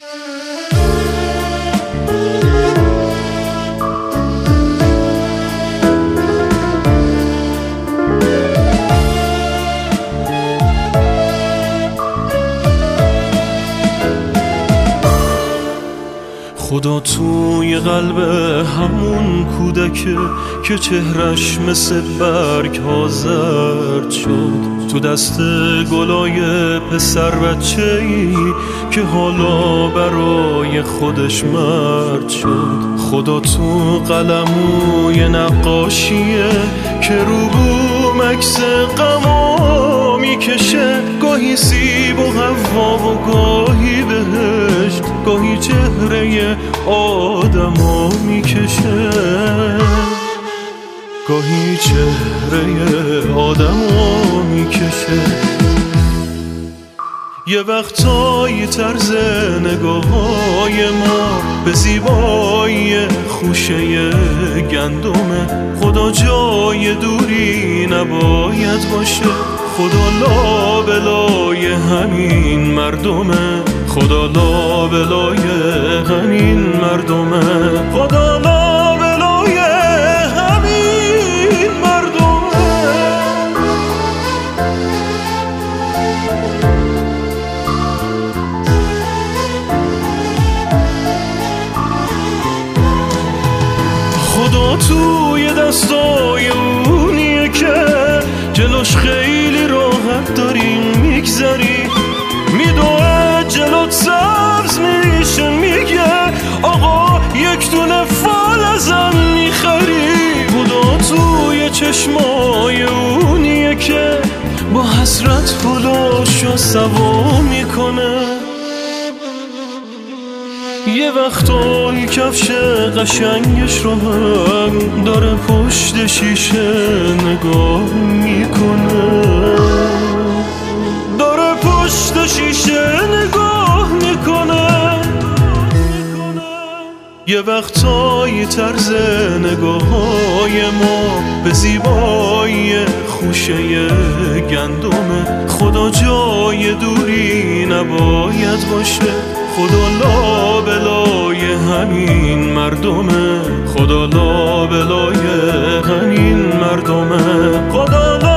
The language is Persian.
خدا توی قلب همون کودکه که چهرش مثل برگ ها زرد شد، تو دست گلای پسر بچه‌ای که حالا برای خودش مرد شد. خدا تو قلموی نقاشیه که رو بوم عکس غما میکشه، گاهی سیب و حوا و گاهی بهشت، گاهی چهره آدما میکشه، گاهی چهره آدما میکشه. یه وقتایی طرز نگاه‌های ما به زیبایی خوشه گندمه. خدا جای دوری نباید باشه، خدا لابلای همین مردمه، خدا لابلای همین مردمه، خدا لابلای همین مردمه. خدا توی دستای اونیه که جلوش خیلی راحت داریم میگذری، میدوه جلوت سبز میشه، میگه آقا یک دونه فال ازم میخری. خدا توی چشمای اونیه که با حسرت پلاشو سوا میکنه. یه وقتایی کفش قشنگش رو هم داره پشت شیشه نگاه میکنه، داره پشت شیشه نگاه میکنه. یه وقتایی طرز نگاه‌های ما به زیبایی خوشه گندمه. خدا جای دوری نباید باشه، خدا لابلای همین مردمه، خدا لابلای همین مردمه، خدا